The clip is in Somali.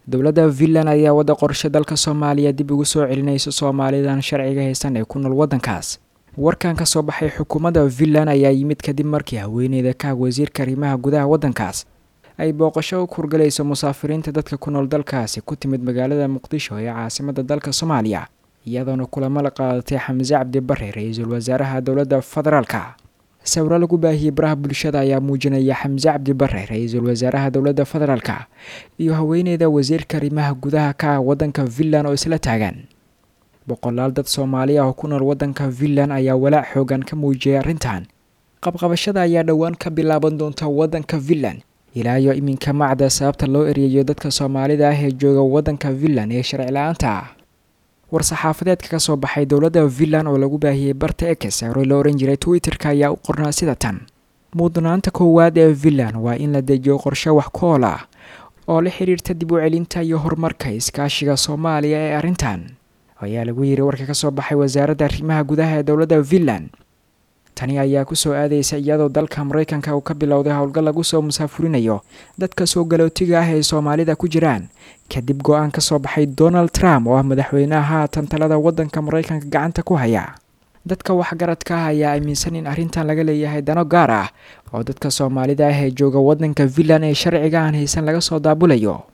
dowladda Finland ayaa wada qorshe dalka Soomaaliya dib ugu soo celinaysa Soomaalidan sharciga haysan ee ku nool wadankaas. warkan ka soo baxay xukuumadda Finland ayaa yimid kadib markii haweeneyda ka wasiirka arrimaha gudaha wadankaas ay booqasho ku horgalayso musaafiriinta dadka ku nool dalkaasi ku timid magaalada Muqdisho ee caasimadda dalka Soomaaliya, iyadoona kulamo la qaadatay Xamse Cabdi Barre, ra'iisul wasaaraha dowladda federaalka. sawirro lagu baahiyay baraha bulshada ayaa muujinaya Xamse Cabdi Barre, ra'iisul wasaaraha dowladda federaalka, iyo haweeneyda wasiirka arrimaha gudaha ka wadanka Finland oo isla taagan. boqolaal dad Soomaali ah oo ku nool wadanka Finland ayaa walaac xoogan ka muujiyay arrintan. qabqabashada ayaa dhawaan ka bilaaban doonta wadanka Finland, ilaa iyo iminka macda sababta loo ereeyo dadka Soomaalida ah ee jooga wadanka Finland ee sharci la'aanta ah. war-saxaafadeedka ka soo baxay dowladda Finland oo lagu baahiyay barta X ee loo oran jiray Twitter-ka ayaa u qornaa sida tan: mudnaanta koowaad ee Finland waa in la dejiyo qorshe wax ku ool ah oo la xiriirta dib u celinta iyo horumarka iskaashiga Soomaaliya ee arrintan, ayaa lagu yiri warka ka soo baxay wasaaradda arrimaha gudaha ee dowladda Finland. tani ayaa ku soo aadaysa iyadoo dalka Mareykanka uu ka bilowday howlgal lagu soo musaafurinayo dadka soo galootiga ah ee Soomaalida ku jiraan kadib go'aan ka soo baxay Donald Trump oo ah madaxweynaha haatan talada wadanka Mareykanka gacanta ku haya. dadka waxgaradka ah ayaa aaminsan in arrintan laga leeyahay dano gaar ah oo dadka Soomaalida ah ee jooga wadanka Finland ee sharciga aan haysan laga soo daabulayo.